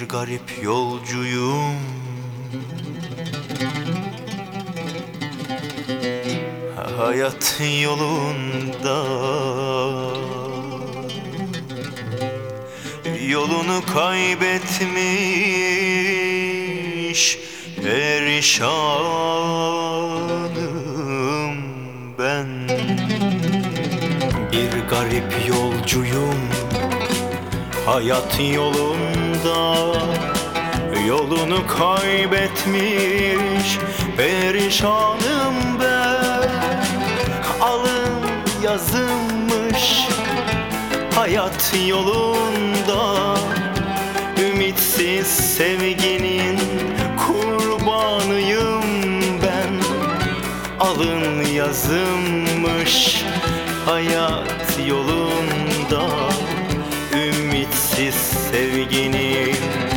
garip yolcuyum, hayat yolunda. Yolunu kaybetmiş perişanım ben. Bir garip yolcuyum, hayat yolunda. Yolunu kaybetmiş perişanım ben. Alın yazılmış hayat yolunda. Ümitsiz sevginin kurbanıyım ben. Alın yazılmış hayat yolunda. Ümitsiz sevginin